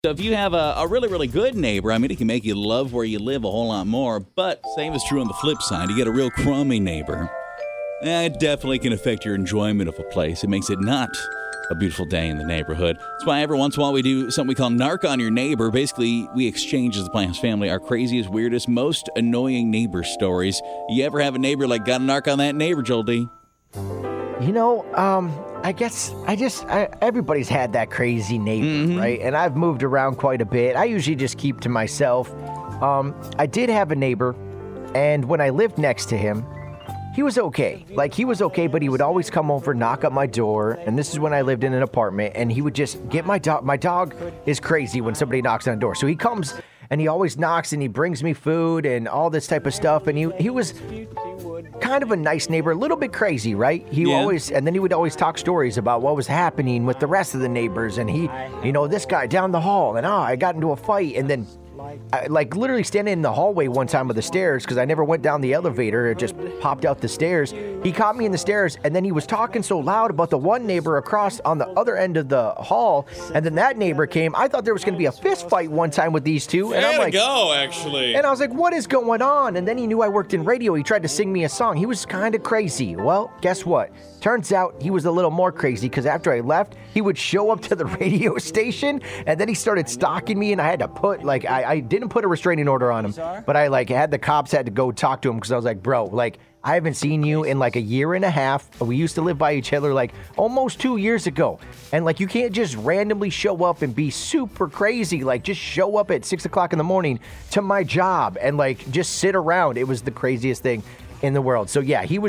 So if you have a really, really good neighbor, I mean, it can make you love where you live a whole lot more. But same is true on the flip side. You get a real crummy neighbor, it definitely can affect your enjoyment of a place. It makes it not a beautiful day in the neighborhood. That's why every once in a while we do something we call Narc on Your Neighbor. Basically, we exchange as the Plans family our craziest, weirdest, most annoying neighbor stories. You ever have a neighbor like got a narc on that neighbor, Joel D? I guess everybody's had that crazy neighbor, right? And I've moved around quite a bit. I usually just keep to myself. I did have a neighbor, and when I lived next to him, he was okay. Like, he was okay, but he would always come over, knock at my door, and this is when I lived in an apartment, and he would just get my dog. My dog is crazy when somebody knocks on the door. So he comes, and he always knocks, and he brings me food and all this type of stuff, and he was kind of a nice neighbor, a little bit crazy, right? He would always talk stories about what was happening with the rest of the neighbors, and this guy down the hall, and I got into a fight, and then I, literally standing in the hallway one time with the stairs, because I never went down the elevator, it just popped out the stairs. He caught me in the stairs, and then he was talking so loud about the one neighbor across on the other end of the hall, and then that neighbor came. I thought there was going to be a fist fight one time with these two, and I'm like, actually. And I was like, what is going on? And then he knew I worked in radio. He tried to sing me a song. He was kind of crazy. Well, guess what? Turns out he was a little more crazy, because after I left, he would show up to the radio station, and then he started stalking me, and I had to put, I didn't put a restraining order on him, but I, had the cops had to go talk to him, because I was like, bro, I haven't seen you in a year and a half. We used to live by each other almost 2 years ago. And you can't just randomly show up and be super crazy. Just show up at 6 o'clock in the morning to my job and just sit around. It was the craziest thing in the world. So yeah, he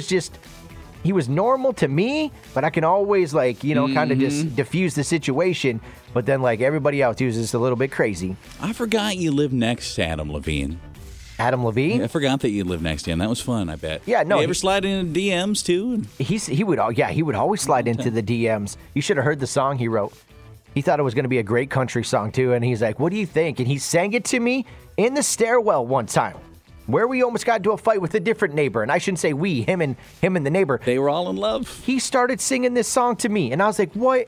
was normal to me, but I can always kind of just diffuse the situation. But then everybody else, he was just a little bit crazy. I forgot you live next to Adam Levine. Adam Levine? Yeah, I forgot that you lived next to him. That was fun, I bet. Yeah, no. You ever slide into DMs, too? He would always slide into the DMs. You should have heard the song he wrote. He thought it was going to be a great country song, too, and he's like, what do you think? And he sang it to me in the stairwell one time, where we almost got into a fight with a different neighbor. And I shouldn't say we, him and the neighbor. They were all in love. He started singing this song to me, and I was like, what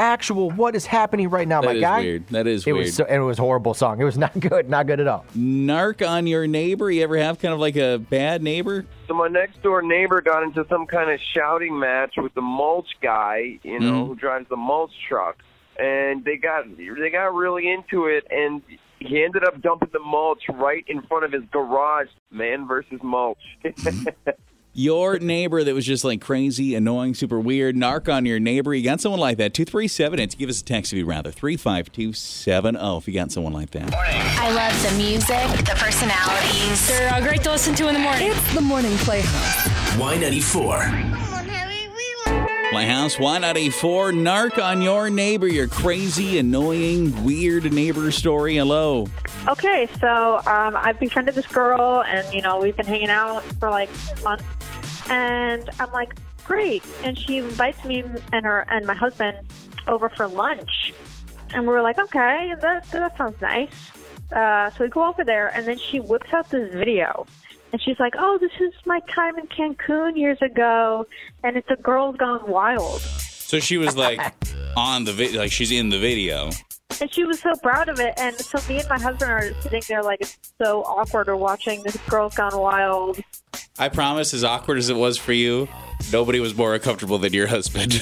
is happening right now, my guy? That is weird. It was a horrible song. It was not good at all. Narc on your neighbor? You ever have kind of a bad neighbor? So my next door neighbor got into some kind of shouting match with the mulch guy, who drives the mulch truck. And they got really into it, and he ended up dumping the mulch right in front of his garage. Man versus mulch. Your neighbor that was just crazy, annoying, super weird, narc on your neighbor. You got someone like that? 237. Give us a text if you'd rather. 35270 if you got someone like that. Morning. I love the music, the personalities. They're great to listen to in the morning. It's the Morning Playhouse. Y94. Playhouse, Y94, narc on your neighbor, your crazy, annoying, weird neighbor story. Hello. Okay, so I've befriended this girl, and, we've been hanging out for months, and I'm like, great. And she invites me and my husband over for lunch, and we were like, okay, that sounds nice. So we go over there, and then she whips out this video. And she's like, oh, this is my time in Cancun years ago, and it's a Girls Gone Wild. So she was on the video, she's in the video. And she was so proud of it, and so me and my husband are sitting there it's so awkward. We're watching this Girls Gone Wild. I promise, as awkward as it was for you, nobody was more uncomfortable than your husband.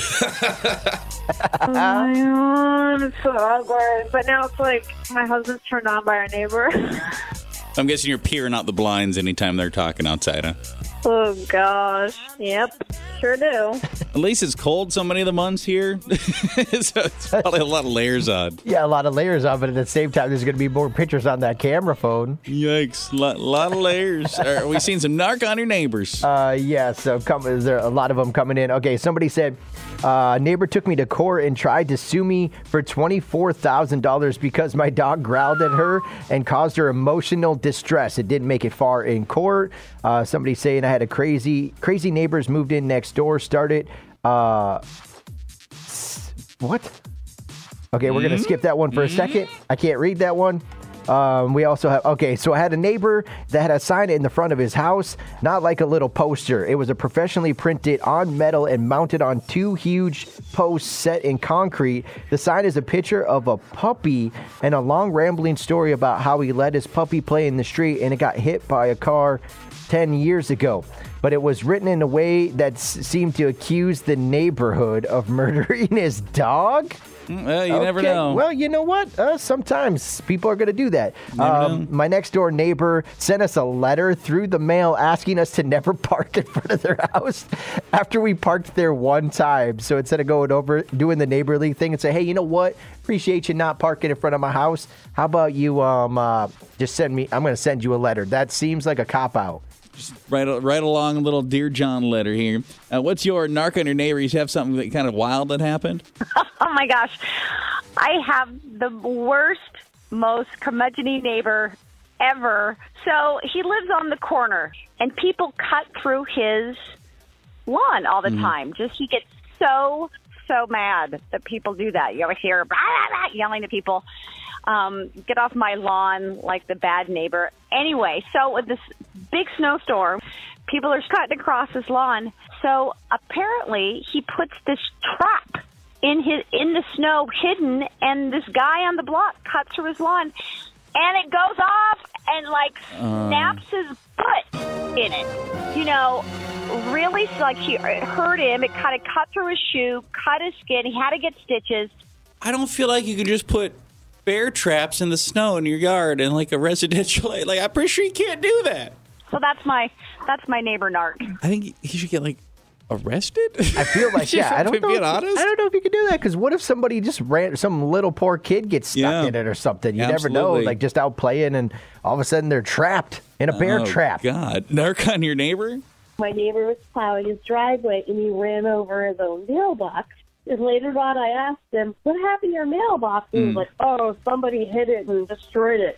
Oh my God, it's so awkward. But now it's my husband's turned on by our neighbor. I'm guessing you're peering out the blinds anytime they're talking outside, huh? Oh, gosh. Yep, sure do. At least it's cold so many of the months here. So it's probably a lot of layers on. Yeah, a lot of layers on, but at the same time, there's going to be more pictures on that camera phone. Yikes. Lot of layers. Are we seeing some narc on your neighbors? Yeah, so there are a lot of them coming in. Okay, somebody said, a neighbor took me to court and tried to sue me for $24,000 because my dog growled at her and caused her emotional distress. It didn't make it far in court. Somebody saying I had a crazy neighbors moved in next door, started what? Okay, we're going to skip that one for a second. I can't read that one. We also have, so I had a neighbor that had a sign in the front of his house, not like a little poster. It was a professionally printed on metal and mounted on 2 huge posts set in concrete. The sign is a picture of a puppy and a long rambling story about how he let his puppy play in the street and it got hit by a car 10 years ago. But it was written in a way that seemed to accuse the neighborhood of murdering his dog. Well, you never know. Well, you know what? Sometimes people are going to do that. My next door neighbor sent us a letter through the mail asking us to never park in front of their house after we parked there one time. So instead of going over, doing the neighborly thing and say, hey, you know what? Appreciate you not parking in front of my house. How about you just send me, I'm going to send you a letter. That seems like a cop-out. Just right along a little Dear John letter here. What's your narc on your neighbor? You have something that kind of wild that happened? Oh, my gosh. I have the worst, most curmudgeon-y neighbor ever. So he lives on the corner, and people cut through his lawn all the time. Just he gets so mad that people do that. You always hear blah, blah, blah, yelling at people. Get off my lawn, like the bad neighbor. Anyway, so with this big snowstorm, people are cutting across his lawn. So apparently he puts this trap in the snow hidden, and this guy on the block cuts through his lawn, and it goes off and snaps his foot in it. You know, really, it hurt him. It kind of cut through his shoe, cut his skin. He had to get stitches. I don't feel like you can just put bear traps in the snow in your yard and like a residential. Like, I'm pretty sure you can't do that. So that's my neighbor narc. I think he should get arrested. I feel like I don't know. Being honest, I don't know if you can do that because what if somebody just some little poor kid gets stuck in it or something? You never know. Like just out playing and all of a sudden they're trapped in a bear trap. God, narc on your neighbor. My neighbor was plowing his driveway and he ran over his own mailbox. And later on, I asked him, what happened to your mailbox? And he was like, oh, somebody hit it and destroyed it.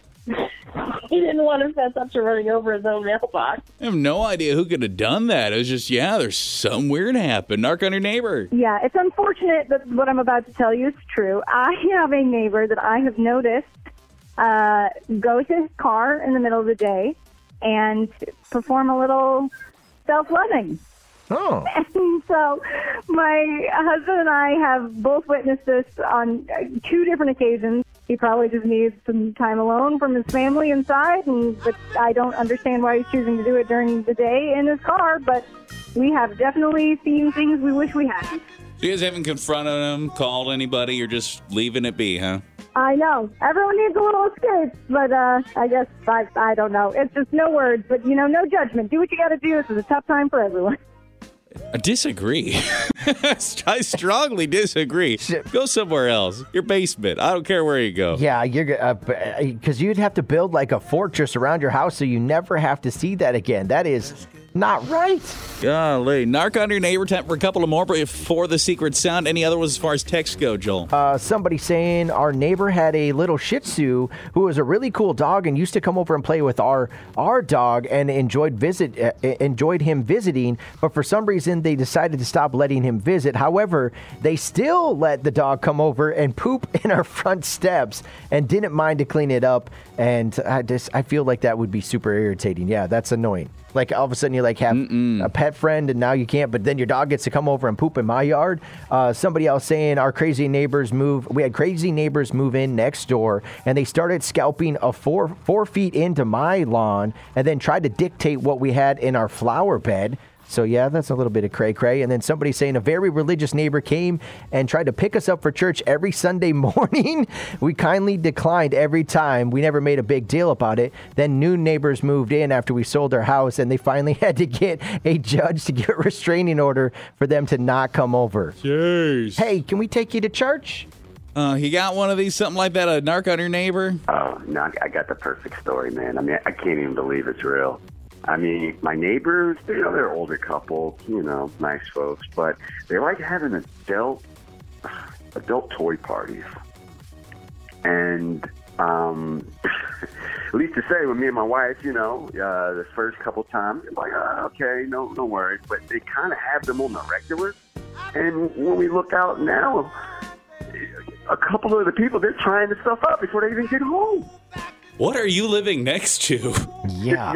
He didn't want to fess up to running over his own mailbox. I have no idea who could have done that. It was just, there's something weird happened. Narc on your neighbor. Yeah, it's unfortunate that what I'm about to tell you is true. I have a neighbor that I have noticed go to his car in the middle of the day and perform a little self-loving. Oh. And so my husband and I have both witnessed this on 2 different occasions. He probably just needs some time alone from his family inside, but I don't understand why he's choosing to do it during the day in his car, but we have definitely seen things we wish we hadn't. So you guys haven't confronted him, called anybody, you're just leaving it be, huh? I know. Everyone needs a little escape, but I guess I don't know. It's just no words, but, no judgment. Do what you got to do. This is a tough time for everyone. I disagree. I strongly disagree. Go somewhere else. Your basement. I don't care where you go. Yeah, because you'd have to build like a fortress around your house so you never have to see that again. That is not right. Golly. Narc on your neighbor. Time for a couple of more before the secret sound. Any other ones as far as texts go, Joel? Somebody saying our neighbor had a little Shih Tzu who was a really cool dog and used to come over and play with our dog and enjoyed him visiting, but for some reason they decided to stop letting him visit. However, they still let the dog come over and poop in our front steps and didn't mind to clean it up. And I feel like that would be super irritating. Yeah, that's annoying. Like all of a sudden you have a pet friend and now you can't, but then your dog gets to come over and poop in my yard. Somebody else saying we had crazy neighbors move in next door and they started scalping a 4 feet into my lawn and then tried to dictate what we had in our flower bed. So, yeah, that's a little bit of cray-cray. And then somebody saying a very religious neighbor came and tried to pick us up for church every Sunday morning. We kindly declined every time. We never made a big deal about it. Then new neighbors moved in after we sold our house, and they finally had to get a judge to get a restraining order for them to not come over. Jeez. Hey, can we take you to church? You got one of these, something like that, a narc on your neighbor? Oh, no, I got the perfect story, man. I mean, I can't even believe it's real. I mean, my neighbors, they're older couple, nice folks, but they like having adult toy parties. And at least to say, with me and my wife, the first couple times, it's like, okay, no worries. But they kind of have them on the regular. And when we look out now, a couple of the people, they're trying the stuff up before they even get home. What are you living next to? Yeah.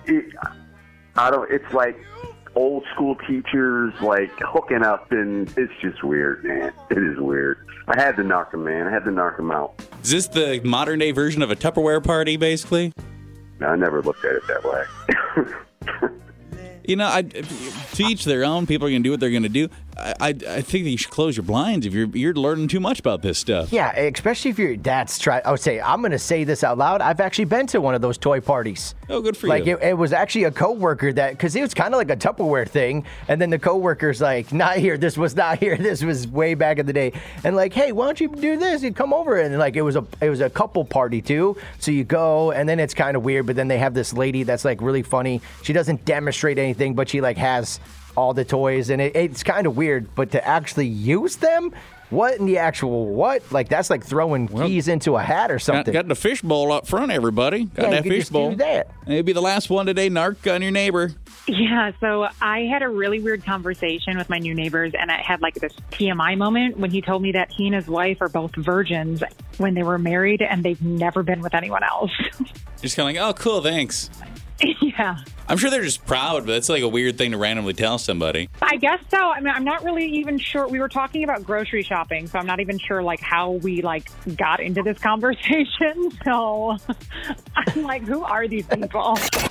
It's like old school teachers like hooking up, and it's just weird, man. It is weird. I had to knock them, man. I had to knock them out. Is this the modern day version of a Tupperware party, basically? No, I never looked at it that way. You know, to each their own. People are going to do what they're going to do. I think that you should close your blinds if you're learning too much about this stuff. Yeah, especially if your dad's trying. I would say, I'm going to say this out loud. I've actually been to one of those toy parties. Oh, good for you. Like, you. it was actually a coworker because it was kind of like a Tupperware thing. And then the coworker's like, not here. This was not here. This was way back in the day. And like, hey, why don't you do this? You come over. And like, it was a couple party too. So you go, and then it's kind of weird. But then they have this lady that's like really funny. She doesn't demonstrate anything, but she like has all the toys, and it's kind of weird, but to actually use them, what in the actual what? Like, that's like throwing keys into a hat or something. Got the fishbowl up front, everybody. Got that fishbowl. Maybe the last one today, narc on your neighbor. Yeah, so I had a really weird conversation with my new neighbors, and I had like this TMI moment when he told me that he and his wife are both virgins when they were married, and they've never been with anyone else. Just kind of like, oh, cool, thanks. Yeah. I'm sure they're just proud, but it's like a weird thing to randomly tell somebody. I guess so. I mean, I'm not really even sure. We were talking about grocery shopping, so I'm not even sure like how we like got into this conversation. So I'm like, who are these people?